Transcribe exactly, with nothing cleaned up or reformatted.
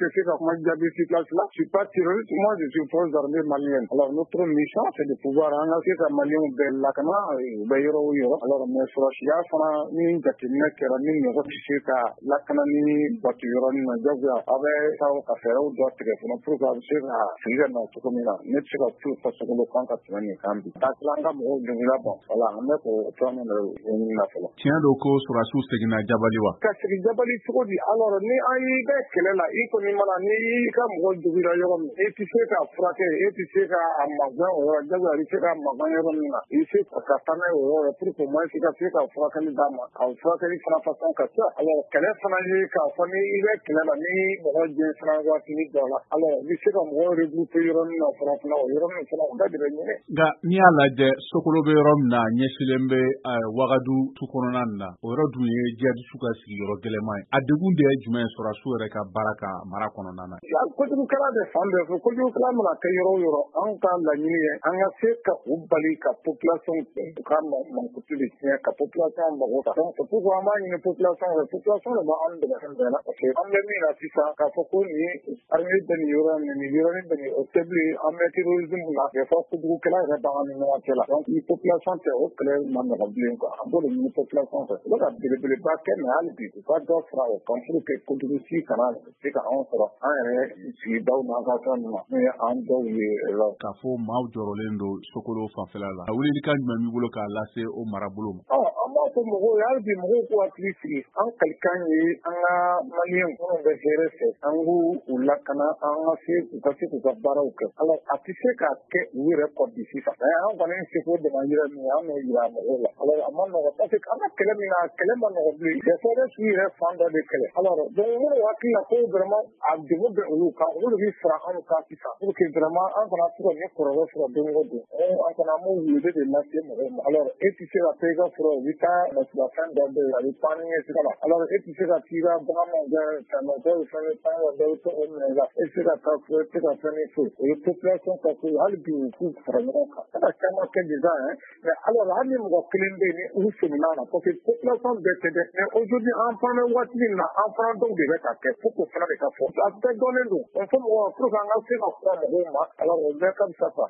se ka kuma jaabi si place là. Je suis pas terroriste, moi je suis force armée malienne. Alors notre mission c'est de pouvoir an ka se ka maliens bɛɛ lakana u bɛ yɔrɔ o yɔrɔ. Alors mais sɔrɔsiya fana ni jateminɛ kɛra ni mɔgɔ tɛ se ka lakana ni batu yɔrɔnin na jagoya a bɛ taa ka fɛɛrɛw dɔ tigɛ fana pour que a bɛ se ka sigi ka na cogo min na ne tɛ se ka tout fasogolo kan ka tɛmɛ nin kan bi. K'a tila an ka mɔgɔw dongila ban voilà an bɛ k'o fɛn min ɲini na fɔlɔ. Tiɲɛ don ko sɔrɔsiw seginna Jabali wa? Ka segin Jabali cogo di? Alors ni an y'i bɛ kɛlɛ la i kɔni mana ni i ka mɔgɔ dogira yɔrɔ min i tɛ se ka furakɛ e tɛ se ka a magɛn o yɔrɔ jagoya i tɛ se ka magɛn yɔrɔ min na i se ka taa n'a ye o yɔrɔ pour que moins i ka se ka furakɛli d'a ma a furakɛli fana façon ka ca. Alors kɛlɛ fana ye k'a fɔ ni i bɛ kɛlɛ la ni mɔgɔ jɛn fana waatini dɔ la alors i bɛ se ka mɔgɔ regrouper yɔrɔ min na fana fana o yɔrɔ min fana o da de bɛ ɲini. Nka n'i y'a lajɛ Sokolo bɛ yɔrɔ min na ɲɛsilen bɛ Wagadu tu kɔnɔna na o yɔrɔ dun ye jihadistu ka sigiyɔrɔ gɛlɛman ye a degun de ye jumɛn ye sɔrɔsiw yɛrɛ ka baara ka mara kɔnɔna na? Kojugukɛla de fan bɛɛ fɛ kojugukɛla mana kɛ yɔrɔ o yɔrɔ an ka laɲini ye an ka se ka u bali ka population u ka mankutu de tiɲɛ ka population mago ta donc c'est pourquoi an b'a ɲini population fɛ population de b'an dɛmɛ fɛn bɛɛ la parce que an bɛ min na sisan k'a fɔ ko nin armée bɛ nin yɔrɔ nin nin yɔrɔnin bɛ nin o tɛ bilen an bɛ terrorisme la des fois kojugukɛla yɛrɛ b'an ni ɲɔgɔn cɛ la donc ni population tɛ o kɛlɛ ma nɔgɔn bilen quoi an b'o de ɲini population fɛ u bɛ ka belebeleba kɛ mais hali bi u ka dɔ fara o kan pour que kojugusi kana se ka anw sɔrɔ an yɛrɛ sigidaw n'an ka fɛn ninnu na n'o ye an dɔw ye k'a fɔ maaw jɔrɔlen don Sokolo fanfɛla la a wulilikan jumɛn b'i bolo k'a lase o marabolo ma? An b'a fɔ mɔgɔw ye hali bi mɔgɔw k'u hakili sigi an kalikan ye an ka maliyɛn minnu bɛ hɛrɛ fɛ an k'u u lakana an ka se u ka se k'u ka baaraw kɛ alors a tɛ se ka kɛ u yɛrɛ kɔ bi sisan mais an kɔni se ko dama yira min an n'o yira mɔgɔw la alors a ma nɔgɔn parce que an ka kɛlɛ min na kɛlɛ ma nɔgɔn bilen des fois ne sugu yɛrɛ fan dɔ de kɛlɛ alors donc minnu hakili la ko vraiment a degun bɛ olu kan olu de bɛ fara anw kan sisan pour que vraiment an kana se ka ni kɔlɔlɔ sɔrɔ don o don an kana m'o wele de lase mɔgɔw ma alors e tɛ se ka taa i ka foro i bɛ taa nasigafɛn dɔ bɛ yen a bɛ pan ni ɲɛsira la alors e tɛ se ka t'i ka bagan ma gɛn fɛn dɔ dɔw fɛn bɛ pan dɔ dɔw bɛ to o minɛ i la e tɛ se ka taa foro e tɛ se ka fɛn ni foyi o ye population ka ko ye hali bi u k'u fara ɲɔgɔn kan ka caman kɛ déjà hein mais alors hali ni mɔgɔ kelen bɛ yen ni u sɔminna a la parce que population bɛɛ tɛ dɛ mais aujourd'hui an fana bɛ waati min na an fana dɔw de bɛ ka kɛ fo k'o fana de ka fɔ a bɛɛ dɔnnen don on fɔ mɔgɔ pour que an ka se ka fura mɔgɔw ma alors o bɛɛ comme ça quoi.